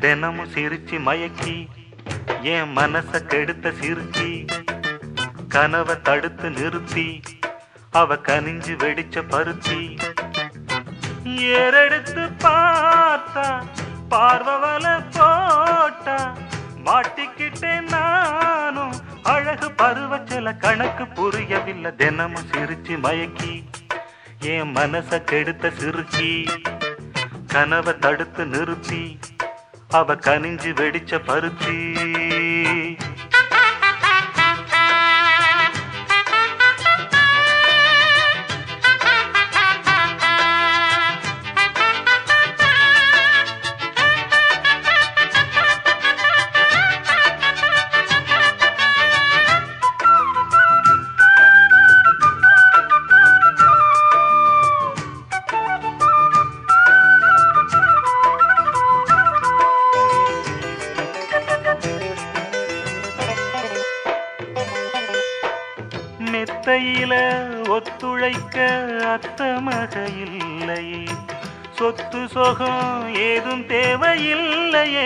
தினமும் சிரிச்சு மயக்கி என் மனச கெடுத்த சிரிச்சி கனவை தடுத்து நிறுத்தி அவ கனிஞ்சு வெடிச்ச பருத்தி ஏறெடுத்து பார்த்தா பார்வவல போட்டா மாட்டிக்கிட்டேன் நானும் அழகு பருவச்சல கணக்கு புரியவில்லை தினமும் சிரிச்சு மயக்கி என் மனச கெடுத்த சிரிச்சி கனவை தடுத்து நிறுத்தி அவ கனிஞ்சு வெடிச்ச பருத்தி மெத்தையில ஒத்துழைக்க அத்த மக இல்லையே சொத்து சொகம் ஏதும் தேவையில்லையே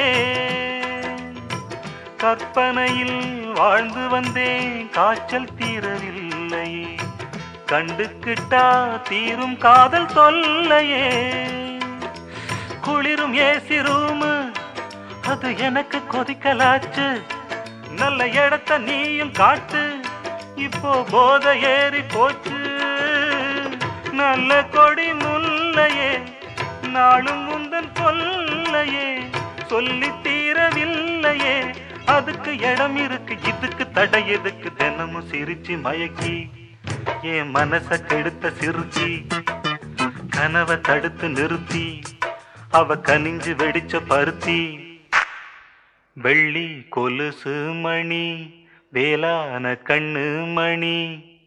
கற்பனையில் வாழ்ந்து வந்தேன் காய்ச்சல் தீரவில்லையே கண்டுக்கிட்டா தீரும் காதல் தொல்லையே குளிரும் ஏசி ரூமு அது எனக்கு கொதிக்கலாச்சு நல்ல இடத்த நீயும் காட்டு இப்போ போத ஏறி போச்சு நல்ல கொடி முல்லையே நாளும் முந்தன் கொல்லையே சொல்லி தீரவில்லையே அதுக்கு இடம் இருக்கு இதுக்கு தடை எதுக்கு தினமும் சிரிச்சு மயக்கி என் மனச கெடுத்த சிரிச்சி கனவை தடுத்து நிறுத்தி அவ கனிஞ்சு வெடிச்ச பருத்தி வெள்ளி கொலுசு மணி வேளான கண்ணு மணி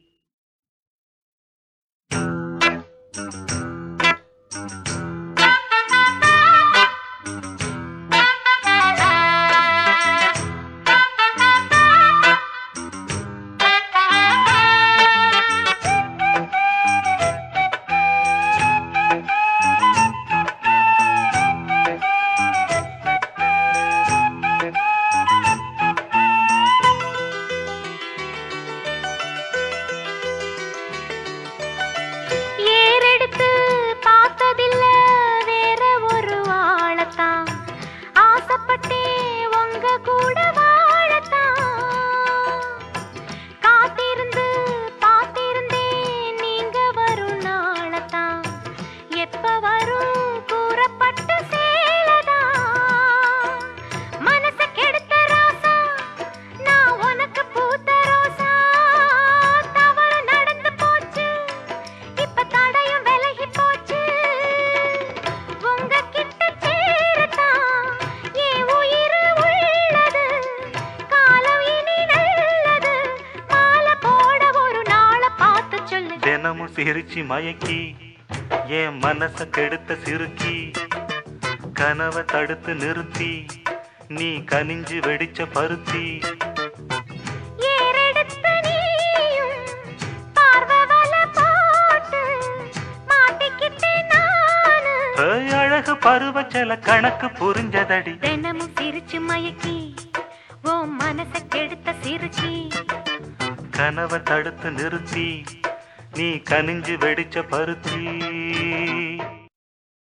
தினமும் சிரிச்சு மயக்கி என் மனச கெடுத்த சிறுக்கி கனவை தடுத்து நிறுத்தி நீ கனிஞ்சு வெடிச்ச பருத்தி அழகு பருவச்சல கணக்கு புரிஞ்சதடி தினமும் சிரிச்சு மயக்கி ஓ மனச கெடுத்த சிரிச்சி கனவை தடுத்து நிறுத்தி நீ கனிஞ்சு வெடிச்ச பருத்தி